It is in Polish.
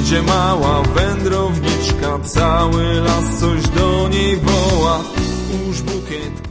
Idzie mała wędrowniczka, cały las coś do niej woła. Uż bukiet